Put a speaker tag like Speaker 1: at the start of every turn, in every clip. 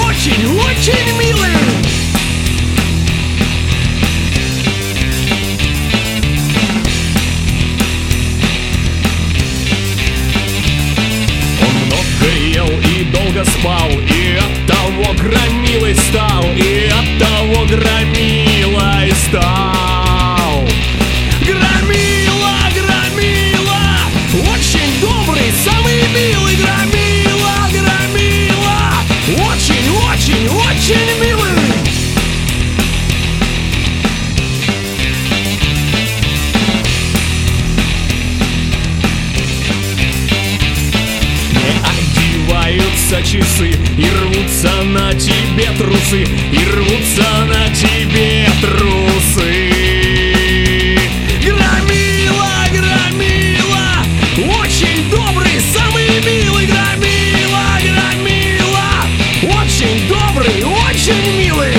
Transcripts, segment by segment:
Speaker 1: очень милый. Долго спал, и оттого громилой стал, и оттого громилой стал. Громила, громила, очень добрый, самый милый. Громила, громила, очень милый. Часы и рвутся на тебе трусы, и рвутся на тебе трусы. Громила, громила, очень добрый, самый милый. Громила, громила, очень добрый, очень милый.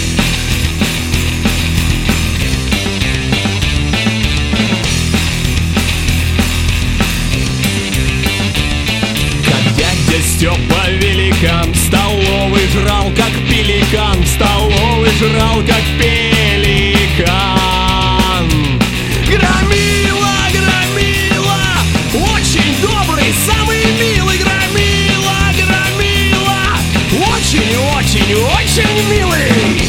Speaker 1: Степа великан в столовой жрал, как пеликан, в столовой жрал, как пеликан. Громила, громила, очень добрый, самый милый. Громила, громила, очень милый.